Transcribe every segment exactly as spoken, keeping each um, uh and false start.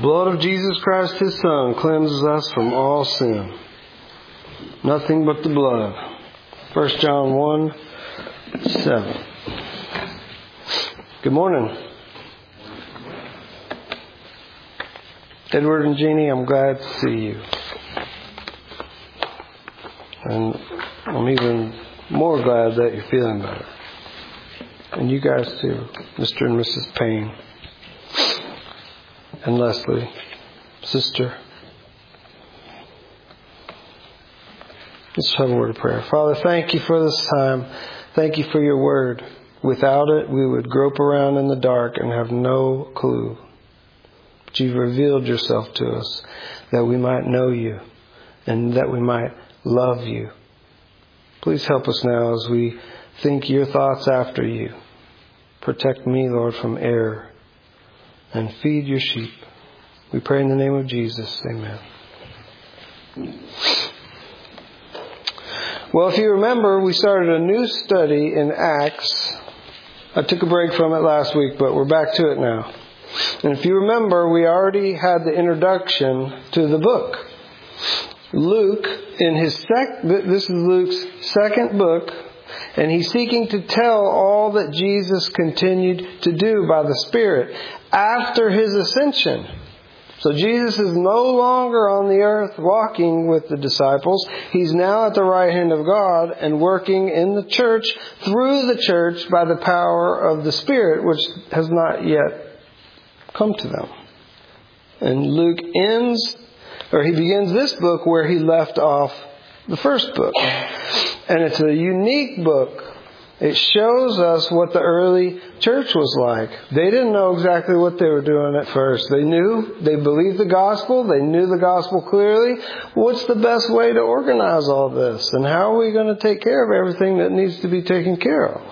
blood of Jesus Christ, His Son, cleanses us from all sin. Nothing but the blood. First John one, seven. Good morning. Edward and Jeannie, I'm glad to see you. And I'm even more glad that you're feeling better. And you guys too, Mister and Missus Payne. And Leslie, sister. Let's have a word of prayer. Father, thank you for this time. Thank you for your word. Without it, we would grope around in the dark and have no clue. But you've revealed yourself to us that we might know you and that we might love you. Please help us now as we think your thoughts after you. Protect me, Lord, from error and feed your sheep. We pray in the name of Jesus. Amen. Well, if you remember, we started a new study in Acts. I took a break from it last week, but we're back to it now. And if you remember, we already had the introduction to the book. Luke, in his sec- this is Luke's second book, and he's seeking to tell all that Jesus continued to do by the Spirit after his ascension. So Jesus is no longer on the earth walking with the disciples. He's now at the right hand of God and working in the church, through the church, by the power of the Spirit, which has not yet come to them. And Luke ends, or he begins this book where he left off the first book. And it's a unique book. It shows us what the early church was like. They didn't know exactly what they were doing at first. They knew, they believed the gospel. They knew the gospel clearly. What's the best way to organize all this? And how are we going to take care of everything that needs to be taken care of?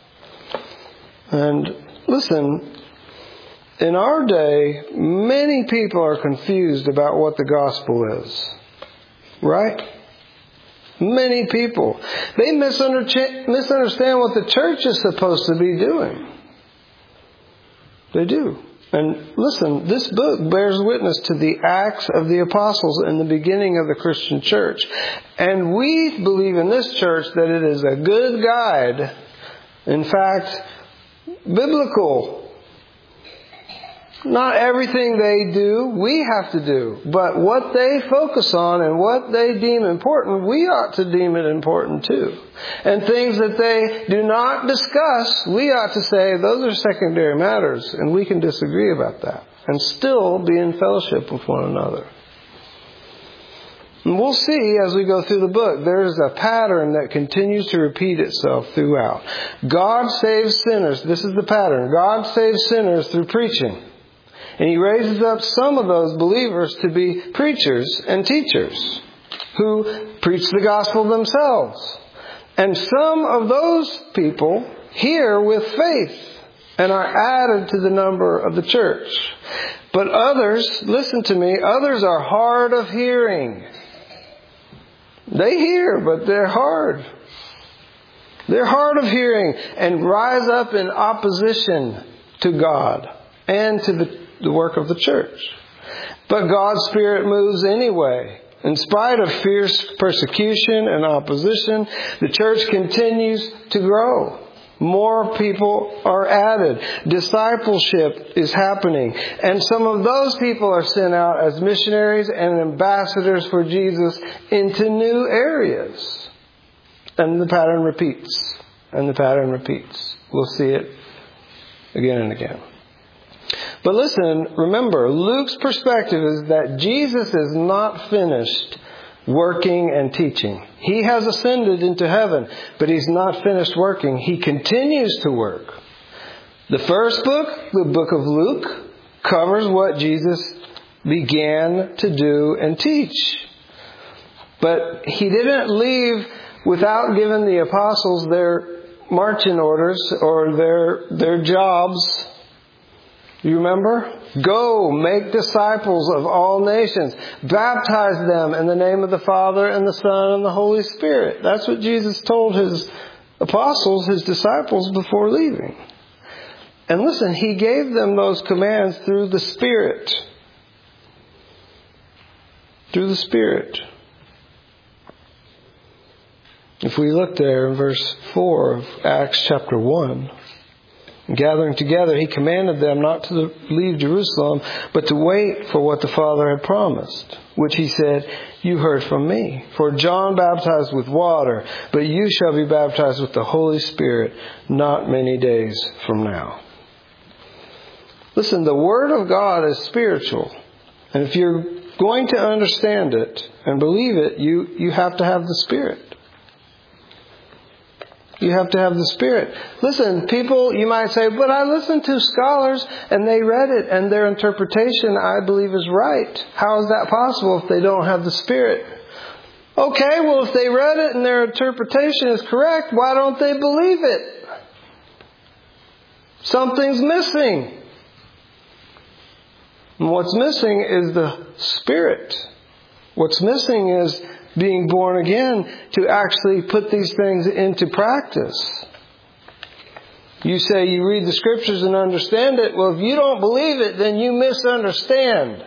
And listen, in our day, many people are confused about what the gospel is. Right? Many people. They misunderstand what the church is supposed to be doing. They do. And listen, this book bears witness to the Acts of the Apostles in the beginning of the Christian church. And we believe in this church that it is a good guide. In fact, biblical. Not everything they do, we have to do. But what they focus on and what they deem important, we ought to deem it important too. And things that they do not discuss, we ought to say those are secondary matters. And we can disagree about that. And still be in fellowship with one another. And we'll see as we go through the book, there's a pattern that continues to repeat itself throughout. God saves sinners. This is the pattern. God saves sinners through preaching. And He raises up some of those believers to be preachers and teachers who preach the gospel themselves. And some of those people hear with faith and are added to the number of the church. But others, listen to me, others are hard of hearing. They hear, but they're hard. They're hard of hearing and rise up in opposition to God and to the the work of the church. But God's Spirit moves anyway. In spite of fierce persecution and opposition, the church continues to grow. More people are added. Discipleship is happening. And some of those people are sent out as missionaries and ambassadors for Jesus into new areas. And the pattern repeats. And the pattern repeats. We'll see it again and again. But listen, remember, Luke's perspective is that Jesus is not finished working and teaching. He has ascended into heaven, but He's not finished working. He continues to work. The first book, the book of Luke, covers what Jesus began to do and teach. But He didn't leave without giving the apostles their marching orders or their their jobs. You remember? Go, make disciples of all nations. Baptize them in the name of the Father and the Son and the Holy Spirit. That's what Jesus told His apostles, His disciples, before leaving. And listen, He gave them those commands through the Spirit. through the Spirit. If we look there in verse four of Acts chapter one, gathering together, he commanded them not to leave Jerusalem, but to wait for what the Father had promised, which he said, "You heard from me. For John baptized with water, but you shall be baptized with the Holy Spirit not many days from now." Listen, the Word of God is spiritual. And if you're going to understand it and believe it, you, you have to have the Spirit. You have to have the Spirit. Listen, people, you might say, but I listened to scholars and they read it and their interpretation, I believe, is right. How is that possible if they don't have the Spirit? Okay, well, if they read it and their interpretation is correct, why don't they believe it? Something's missing. And what's missing is the Spirit. What's missing is being born again to actually put these things into practice. You say you read the Scriptures and understand it. Well, if you don't believe it, then you misunderstand.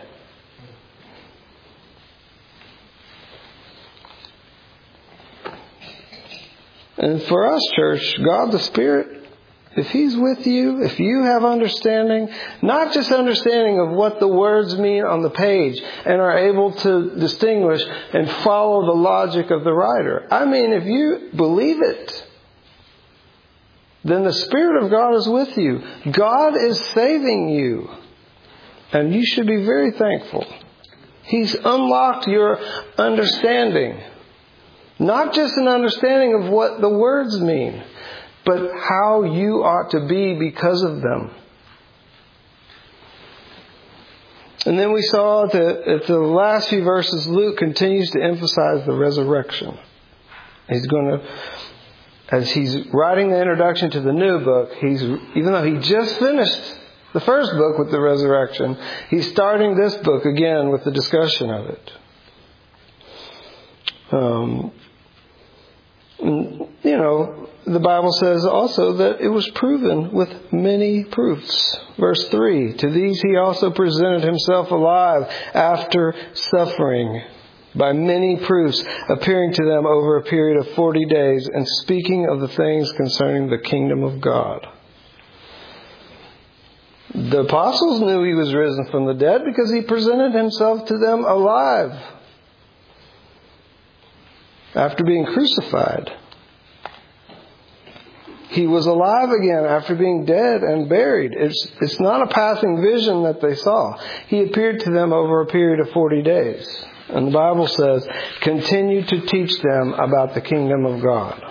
And for us, church, God the Spirit, if He's with you, if you have understanding, not just understanding of what the words mean on the page and are able to distinguish and follow the logic of the writer. I mean, if you believe it, then the Spirit of God is with you. God is saving you. And you should be very thankful. He's unlocked your understanding. Not just an understanding of what the words mean, but how you ought to be because of them. And then we saw that at the last few verses, Luke continues to emphasize the resurrection. He's going to, as he's writing the introduction to the new book, he's even though he just finished the first book with the resurrection, he's starting this book again with the discussion of it. Um, you know, the Bible says also that it was proven with many proofs. Verse three, to these he also presented himself alive after suffering by many proofs, appearing to them over a period of forty days and speaking of the things concerning the kingdom of God. The apostles knew he was risen from the dead because he presented himself to them alive after being crucified. He was alive again after being dead and buried. It's, it's not a passing vision that they saw. He appeared to them over a period of forty days. And the Bible says, continue to teach them about the kingdom of God.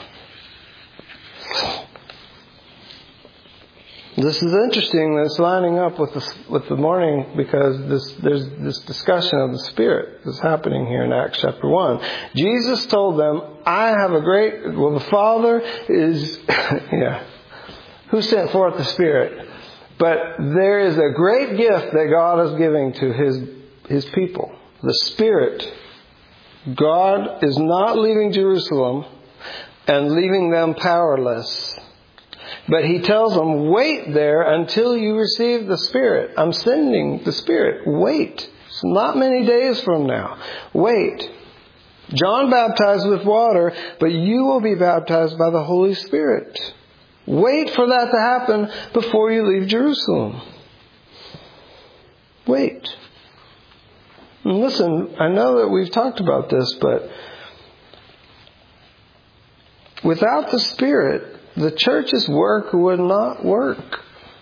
This is interesting that it's lining up with the, with the morning because this, there's this discussion of the Spirit that's happening here in Acts chapter one. Jesus told them, I have a great, well, the Father is, yeah, who sent forth the Spirit? But there is a great gift that God is giving to His, His people, the Spirit. God is not leaving Jerusalem and leaving them powerless. But He tells them, wait there until you receive the Spirit. I'm sending the Spirit. Wait. It's not many days from now. Wait. John baptized with water, but you will be baptized by the Holy Spirit. Wait for that to happen before you leave Jerusalem. Wait. And listen, I know that we've talked about this, but without the Spirit, the church's work would not work.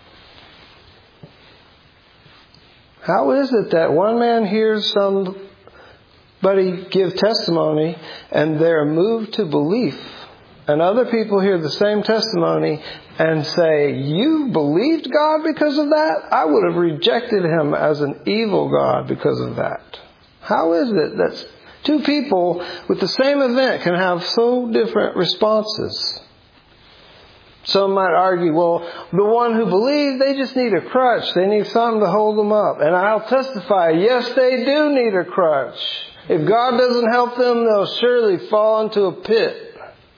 How is it that one man hears somebody give testimony and they're moved to belief, and other people hear the same testimony and say, you believed God because of that? I would have rejected Him as an evil God because of that. How is it that two people with the same event can have so different responses? Some might argue, well, the one who believes, they just need a crutch. They need something to hold them up. And I'll testify, yes, they do need a crutch. If God doesn't help them, they'll surely fall into a pit.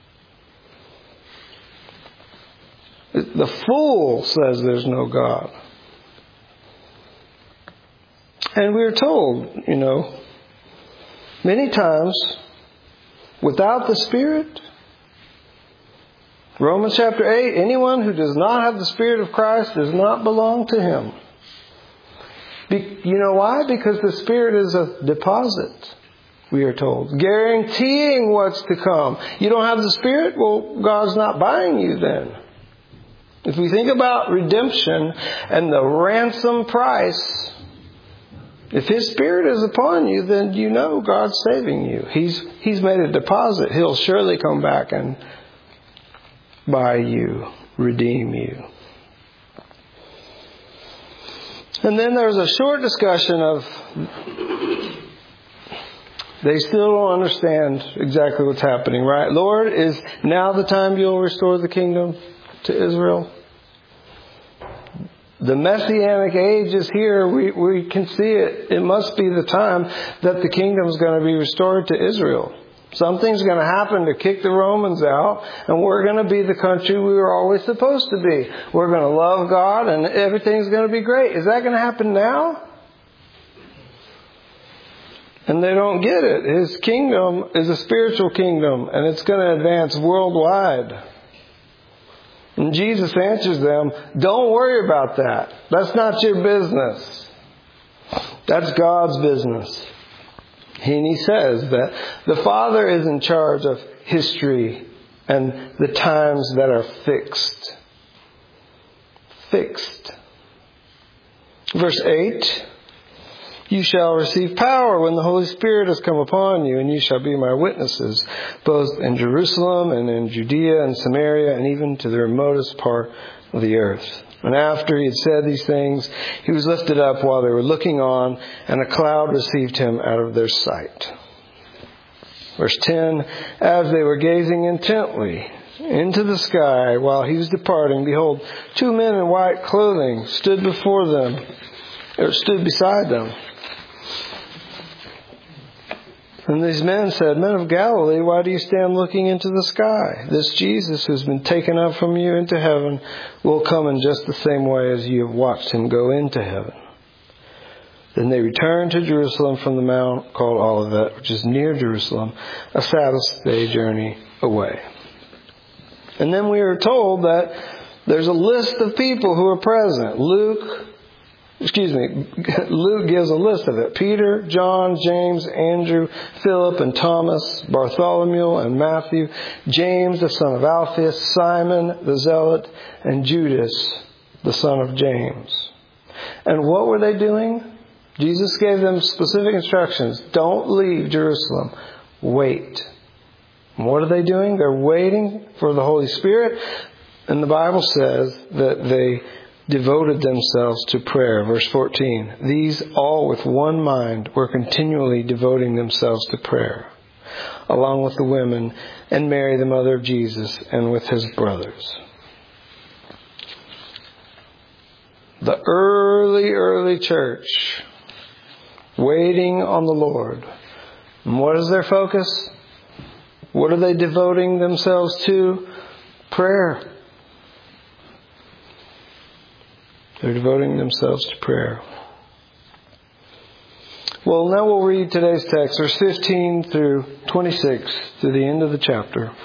The fool says there's no God. And we're told, you know, Many times, without the Spirit, Romans chapter eight, anyone who does not have the Spirit of Christ does not belong to Him. Be, you know why? Because the Spirit is a deposit, we are told, guaranteeing what's to come. You don't have the Spirit? Well, God's not buying you then. If we think about redemption and the ransom price, if His Spirit is upon you, then you know God's saving you. He's He's made a deposit. He'll surely come back and buy you, redeem you. And then there's a short discussion of they still don't understand exactly what's happening, right? Lord, is now the time you'll restore the kingdom to Israel? The Messianic age is here. We, we can see it. It must be the time that the kingdom is going to be restored to Israel. Something's going to happen to kick the Romans out, and we're going to be the country we were always supposed to be. We're going to love God, and everything's going to be great. Is that going to happen now? And they don't get it. His kingdom is a spiritual kingdom, and it's going to advance worldwide. And Jesus answers them, don't worry about that. That's not your business. That's God's business. And He says that the Father is in charge of history and the times that are fixed. Fixed. Verse eight. You shall receive power when the Holy Spirit has come upon you, and you shall be my witnesses, both in Jerusalem and in Judea and Samaria, and even to the remotest part of the earth. And after He had said these things, He was lifted up while they were looking on, and a cloud received Him out of their sight. Verse ten, as they were gazing intently into the sky while He was departing, behold, two men in white clothing stood before them, or stood beside them. And these men said, Men of Galilee, why do you stand looking into the sky? This Jesus who's been taken up from you into heaven will come in just the same way as you have watched Him go into heaven. Then they returned to Jerusalem from the mount called Olivet, which is near Jerusalem, a Sabbath day journey away. And then we are told that there's a list of people who are present. Luke Excuse me, Luke gives a list of it. Peter, John, James, Andrew, Philip, and Thomas, Bartholomew, and Matthew, James, the son of Alphaeus, Simon, the Zealot, and Judas, the son of James. And what were they doing? Jesus gave them specific instructions. Don't leave Jerusalem. Wait. And what are they doing? They're waiting for the Holy Spirit. And the Bible says that they devoted themselves to prayer. Verse fourteen. These all with one mind were continually devoting themselves to prayer, along with the women and Mary, the mother of Jesus, and with His brothers. The early, early church waiting on the Lord. And what is their focus? What are they devoting themselves to? Prayer. They're devoting themselves to prayer. Well, now we'll read today's text, verse fifteen through twenty-six, to the end of the chapter.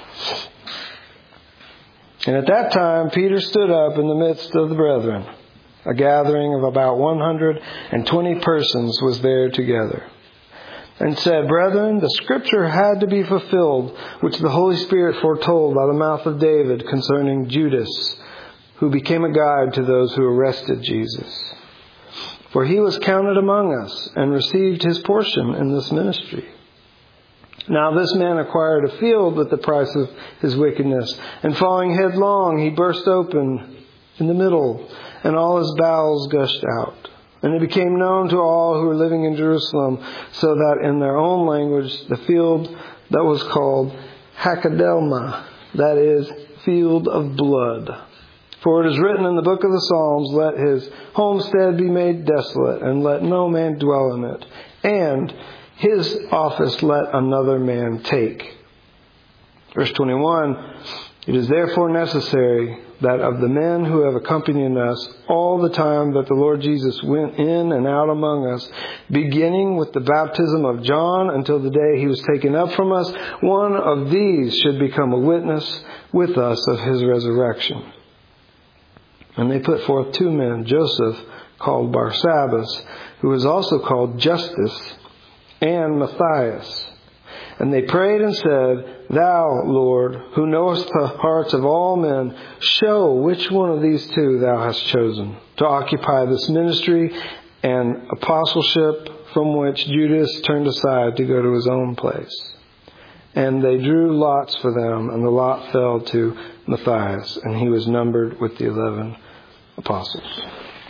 And at that time, Peter stood up in the midst of the brethren. A gathering of about one hundred twenty persons was there together. And said, Brethren, the scripture had to be fulfilled, which the Holy Spirit foretold by the mouth of David concerning Judas, who became a guide to those who arrested Jesus. For he was counted among us and received his portion in this ministry. Now this man acquired a field with the price of his wickedness, and falling headlong, he burst open in the middle, and all his bowels gushed out. And it became known to all who were living in Jerusalem, so that in their own language, the field that was called Hakeldama, that is, field of blood. For it is written in the book of the Psalms, let his homestead be made desolate, and let no man dwell in it. And his office let another man take. Verse twenty-one, It is therefore necessary that of the men who have accompanied us all the time that the Lord Jesus went in and out among us, beginning with the baptism of John until the day he was taken up from us, one of these should become a witness with us of his resurrection. And they put forth two men, Joseph, called Barsabbas, who was also called Justus, and Matthias. And they prayed and said, Thou, Lord, who knowest the hearts of all men, show which one of these two Thou hast chosen to occupy this ministry and apostleship from which Judas turned aside to go to his own place. And they drew lots for them, and the lot fell to Matthias, and he was numbered with the eleven apostles.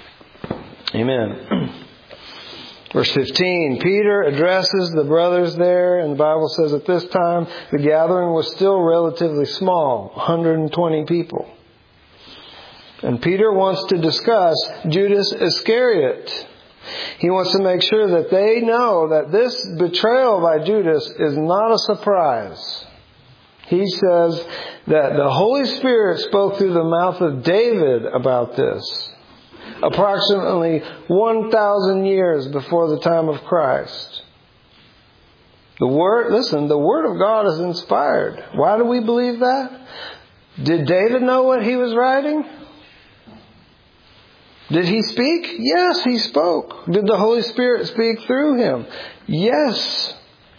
Amen. Verse fifteen, Peter addresses the brothers there, and the Bible says at this time the gathering was still relatively small, one hundred twenty people. And Peter wants to discuss Judas Iscariot. He wants to make sure that they know that this betrayal by Judas is not a surprise. He says that the Holy Spirit spoke through the mouth of David about this, approximately one thousand years before the time of Christ. The Word, listen, the Word of God is inspired. Why do we believe that? Did David know what he was writing? Did he speak? Yes, he spoke. Did the Holy Spirit speak through him? Yes.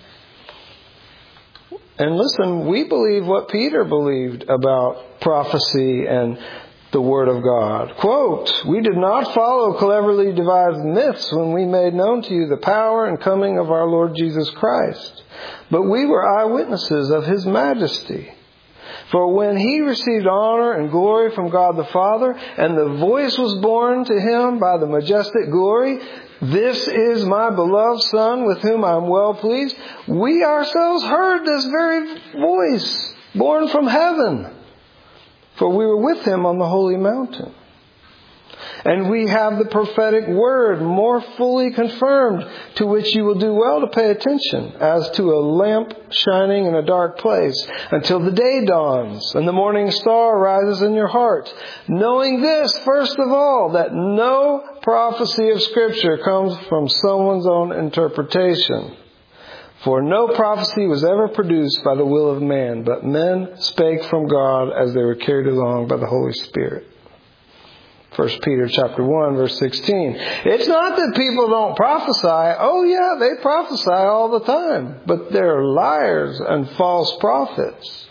And listen, we believe what Peter believed about prophecy and the Word of God. Quote, We did not follow cleverly devised myths when we made known to you the power and coming of our Lord Jesus Christ, but we were eyewitnesses of His majesty. For when He received honor and glory from God the Father, and the voice was borne to Him by the majestic glory, This is my beloved Son with whom I am well pleased, we ourselves heard this very voice born from heaven. For we were with Him on the holy mountain. And we have the prophetic word more fully confirmed, to which you will do well to pay attention, as to a lamp shining in a dark place, until the day dawns and the morning star rises in your heart. Knowing this, first of all, that no prophecy of Scripture comes from someone's own interpretation. For no prophecy was ever produced by the will of man, but men spake from God as they were carried along by the Holy Spirit. First Peter chapter one, verse sixteen. It's not that people don't prophesy. Oh yeah, they prophesy all the time. But they're liars and false prophets.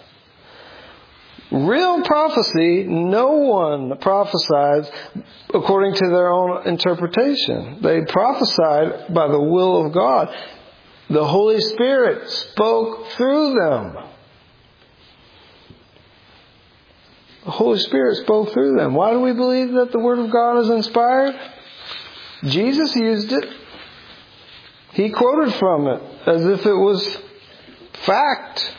Real prophecy, no one prophesies according to their own interpretation. They prophesied by the will of God. The Holy Spirit spoke through them. The Holy Spirit spoke through them. Why do we believe that the Word of God is inspired? Jesus used it. He quoted from it as if it was fact.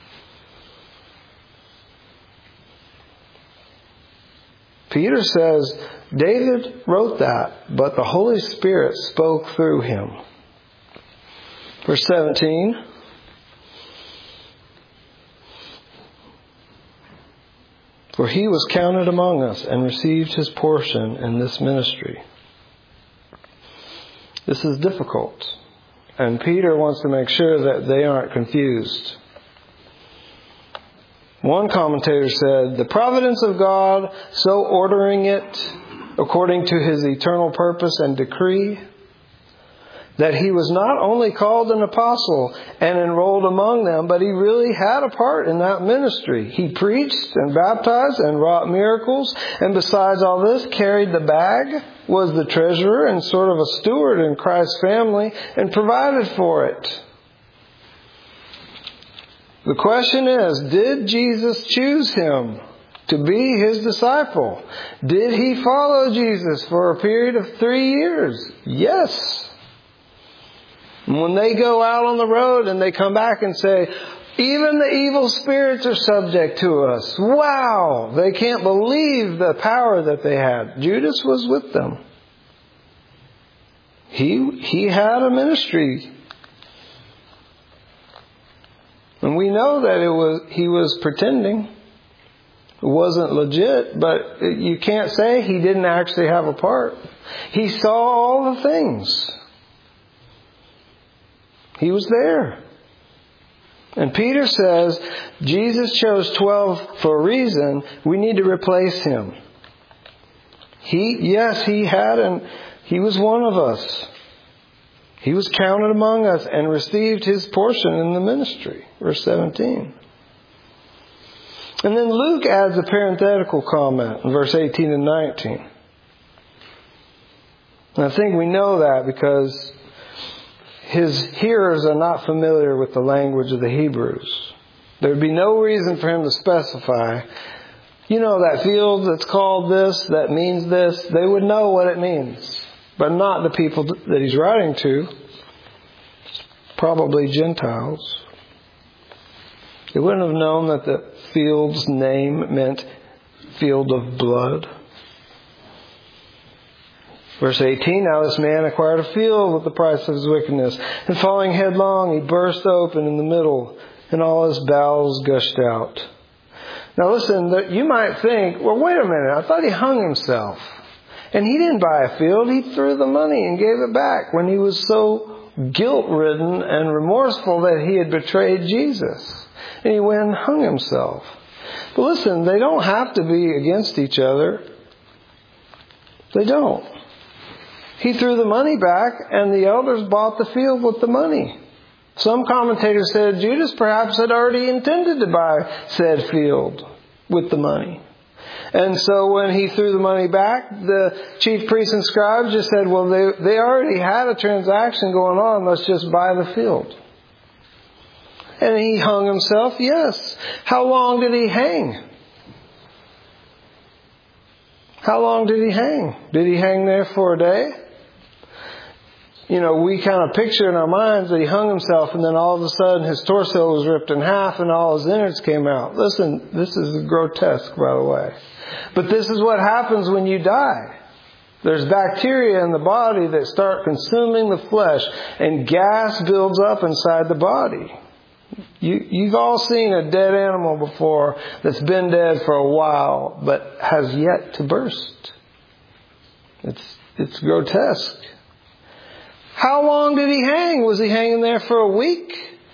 Peter says, David wrote that, but the Holy Spirit spoke through him. Verse seventeen. For he was counted among us and received his portion in this ministry. This is difficult. And Peter wants to make sure that they aren't confused. One commentator said, the providence of God, so ordering it according to His eternal purpose and decree, that he was not only called an apostle and enrolled among them, but he really had a part in that ministry. He preached and baptized and wrought miracles, and besides all this, carried the bag, was the treasurer and sort of a steward in Christ's family, and provided for it. The question is, did Jesus choose him to be His disciple? Did he follow Jesus for a period of three years? Yes. When they go out on the road and they come back and say, even the evil spirits are subject to us. Wow! They can't believe the power that they had. Judas was with them. He, he had a ministry. And we know that it was he was pretending. It wasn't legit, but you can't say he didn't actually have a part. He saw all the things. He was there. And Peter says, Jesus chose twelve for a reason. We need to replace him. He, yes, he had, and he was one of us. He was counted among us and received his portion in the ministry. Verse seventeen. And then Luke adds a parenthetical comment in verse eighteen and nineteen. And I think we know that because his hearers are not familiar with the language of the Hebrews. There would be no reason for him to specify, you know, that field that's called this, that means this. They would know what it means, but not the people that he's writing to, probably Gentiles. They wouldn't have known that the field's name meant field of blood. Verse eighteen, now this man acquired a field with the price of his wickedness, and falling headlong, he burst open in the middle, and all his bowels gushed out. Now listen, you might think, well, wait a minute, I thought he hung himself. And he didn't buy a field, he threw the money and gave it back when he was so guilt-ridden and remorseful that he had betrayed Jesus. And he went and hung himself. But listen, they don't have to be against each other. They don't. He threw the money back, and the elders bought the field with the money. Some commentators said Judas perhaps had already intended to buy said field with the money. And so when he threw the money back, the chief priests and scribes just said, well, they, they already had a transaction going on. Let's just buy the field. And he hung himself, yes. How long did he hang? How long did he hang? Did he hang there for a day? You know, we kind of picture in our minds that he hung himself and then all of a sudden his torso was ripped in half and all his innards came out. Listen, this is grotesque, by the way. But this is what happens when you die. There's bacteria in the body that start consuming the flesh and gas builds up inside the body. You, you've all seen a dead animal before that's been dead for a while but has yet to burst. It's, it's grotesque. How long did he hang? Was he hanging there for a week?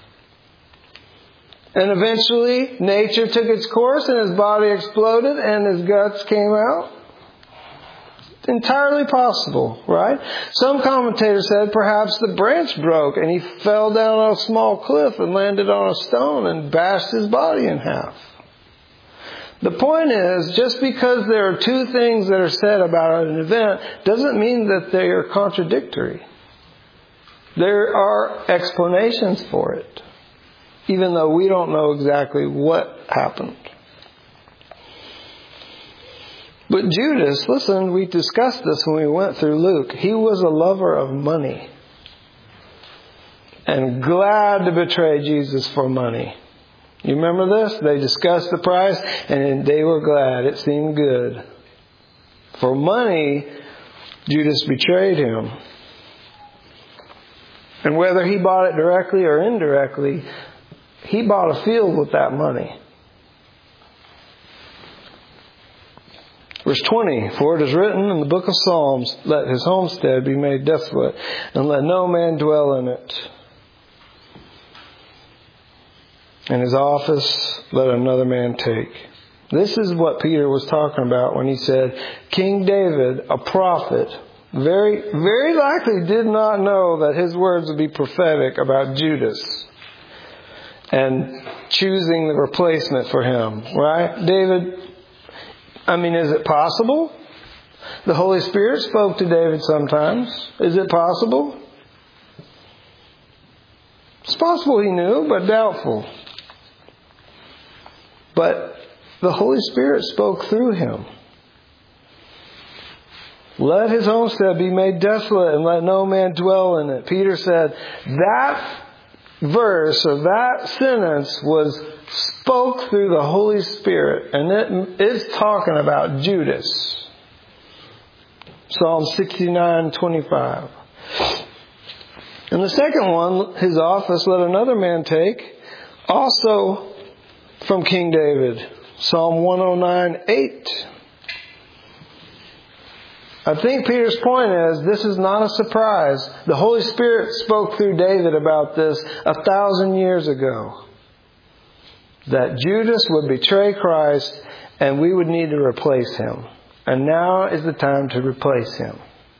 And eventually nature took its course and his body exploded and his guts came out? Entirely possible, right? Some commentators said perhaps the branch broke and he fell down on a small cliff and landed on a stone and bashed his body in half. The point is, just because there are two things that are said about an event doesn't mean that they are contradictory. There are explanations for it, even though we don't know exactly what happened. But Judas, listen, we discussed this when we went through Luke. He was a lover of money and glad to betray Jesus for money. You remember this? They discussed the price and they were glad. It seemed good. For money, Judas betrayed him. And whether he bought it directly or indirectly, he bought a field with that money. Verse twenty, for it is written in the book of Psalms, let his homestead be made desolate, and let no man dwell in it. And his office let another man take. This is what Peter was talking about when he said, King David, a prophet, very, very likely did not know that his words would be prophetic about Judas and choosing the replacement for him, right? David, I mean, is it possible? The Holy Spirit spoke to David sometimes. Is it possible? It's possible he knew, but doubtful. But the Holy Spirit spoke through him. Let his homestead be made desolate and let no man dwell in it. Peter said that verse or that sentence was spoke through the Holy Spirit, and it, it's talking about Judas. Psalm sixty-nine twenty-five. And the second one, his office let another man take, also from King David. Psalm one oh nine, eight. I think Peter's point is this is not a surprise. The Holy Spirit spoke through David about this a thousand years ago. That Judas would betray Christ and we would need to replace him. And now is the time to replace him.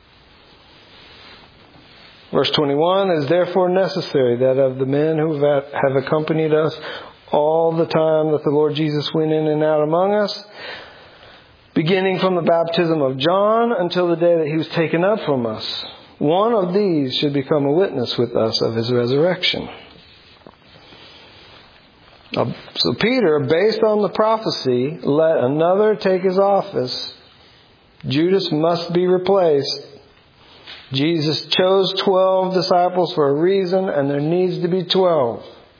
Verse twenty-one, it is therefore necessary that of the men who have accompanied us all the time that the Lord Jesus went in and out among us, beginning from the baptism of John until the day that he was taken up from us, one of these should become a witness with us of his resurrection. So Peter, based on the prophecy, let another take his office. Judas must be replaced. Jesus chose twelve disciples for a reason, and there needs to be twelve.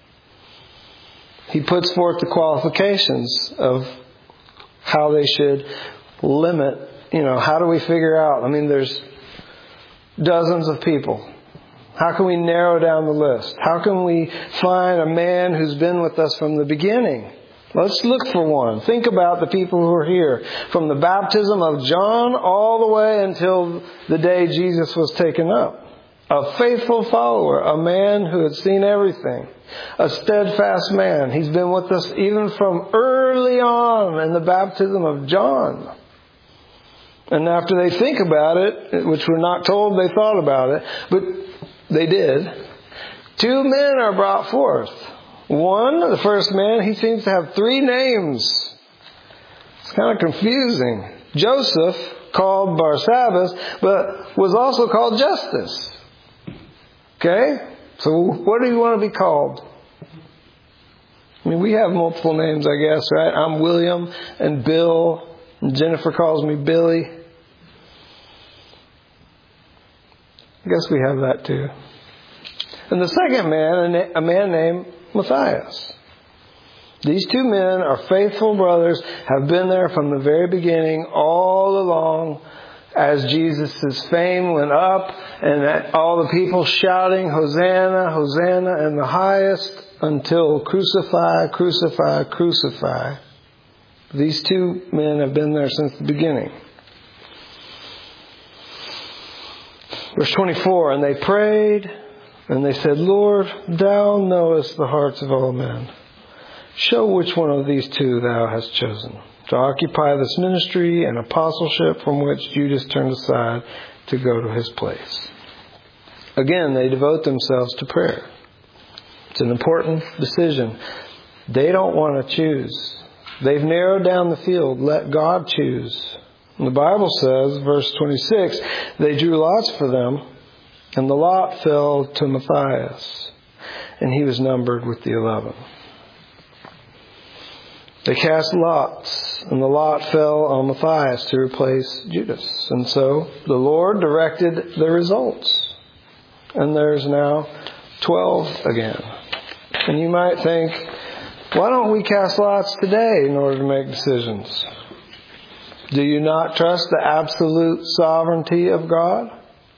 He puts forth the qualifications of how they should limit, you know, how do we figure out? I mean, there's dozens of people. How can we narrow down the list? How can we find a man who's been with us from the beginning? Let's look for one. Think about the people who are here. From the baptism of John all the way until the day Jesus was taken up. A faithful follower. A man who had seen everything. A steadfast man. He's been with us even from early on in the baptism of John. And after they think about it, which we're not told they thought about it, but they did, two men are brought forth. One, the first man, he seems to have three names. It's kind of confusing. Joseph, called Barsabbas, but was also called Justus. Okay? So what do you want to be called? I mean, we have multiple names, I guess, right? I'm William and Bill, and Jennifer calls me Billy. I guess we have that too. And the second man, a man named Matthias. These two men are faithful brothers, have been there from the very beginning, all along, as Jesus' fame went up, and all the people shouting, Hosanna, Hosanna in the highest, until crucify, crucify, crucify. These two men have been there since the beginning. Verse twenty-four, and they prayed, and they said, Lord, thou knowest the hearts of all men. Show which one of these two thou hast chosen to occupy this ministry and apostleship from which Judas turned aside to go to his place. Again, they devote themselves to prayer. It's an important decision. They don't want to choose. They've narrowed down the field. Let God choose. And the Bible says, verse twenty-six, they drew lots for them, and the lot fell to Matthias, and he was numbered with the eleven. They cast lots, and the lot fell on Matthias to replace Judas. And so the Lord directed the results. And there's now twelve again. And you might think, why don't we cast lots today in order to make decisions? Do you not trust the absolute sovereignty of God?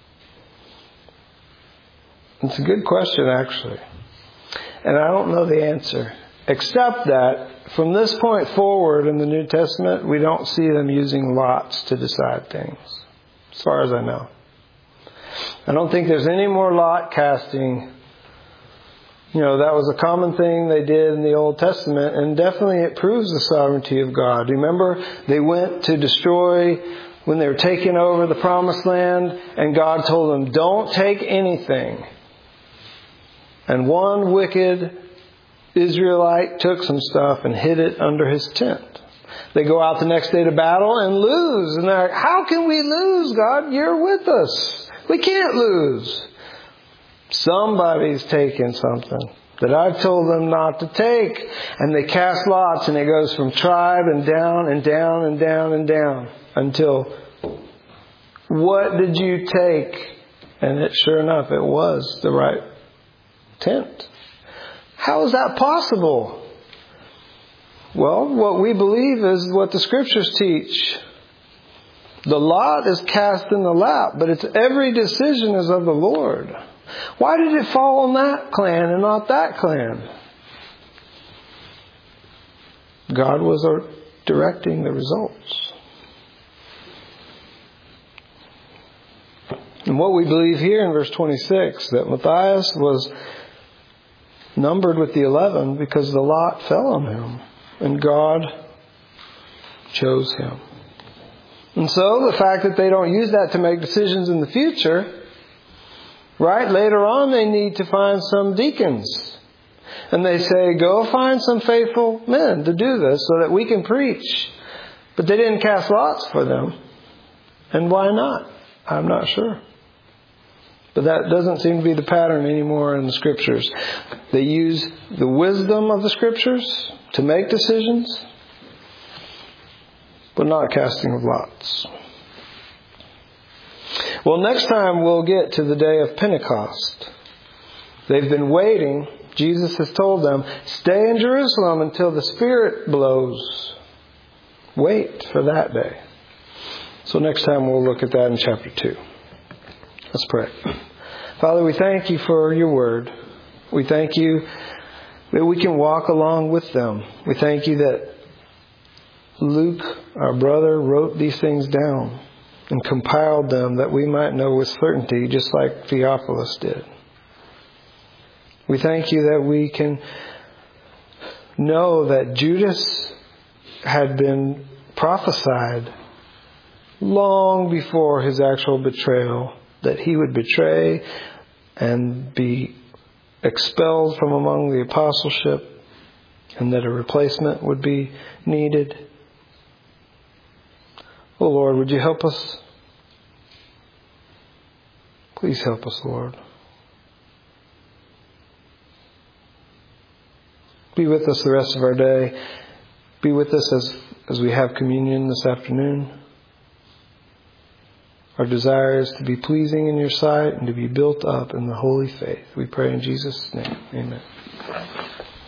It's a good question, actually. And I don't know the answer. Except that from this point forward in the New Testament, we don't see them using lots to decide things, as far as I know. I don't think there's any more lot casting. You know, that was a common thing they did in the Old Testament, and definitely it proves the sovereignty of God. Remember, they went to destroy when they were taking over the Promised Land, and God told them, don't take anything. And one wicked Israelite took some stuff and hid it under his tent. They go out the next day to battle and lose. And they're like, how can we lose, God? You're with us. We can't lose. Somebody's taken something that I've told them not to take. And they cast lots, and it goes from tribe and down and down and down and down until, what did you take? And it, sure enough, it was the right tent. How is that possible? Well, what we believe is what the Scriptures teach. The lot is cast in the lap, but it's every decision is of the Lord. Why did it fall on that clan and not that clan? God was directing the results. And what we believe here in verse twenty-six, that Matthias was numbered with the eleven because the lot fell on him and God chose him. And so the fact that they don't use that to make decisions in the future, right? Later on they need to find some deacons. And they say, go find some faithful men to do this so that we can preach. But they didn't cast lots for them. And why not? I'm not sure. But that doesn't seem to be the pattern anymore in the Scriptures. They use the wisdom of the Scriptures to make decisions, but not casting of lots. Well, next time we'll get to the day of Pentecost. They've been waiting. Jesus has told them, stay in Jerusalem until the Spirit blows. Wait for that day. So next time we'll look at that in chapter two. Let's pray. Father, we thank you for your word. We thank you that we can walk along with them. We thank you that Luke, our brother, wrote these things down and compiled them that we might know with certainty, just like Theophilus did. We thank you that we can know that Judas had been prophesied long before his actual betrayal, that he would betray and be expelled from among the apostleship, and that a replacement would be needed. Oh Lord, would you help us? Please help us, Lord. Be with us the rest of our day. Be with us as, as we have communion this afternoon. Our desire is to be pleasing in your sight and to be built up in the holy faith. We pray in Jesus' name. Amen.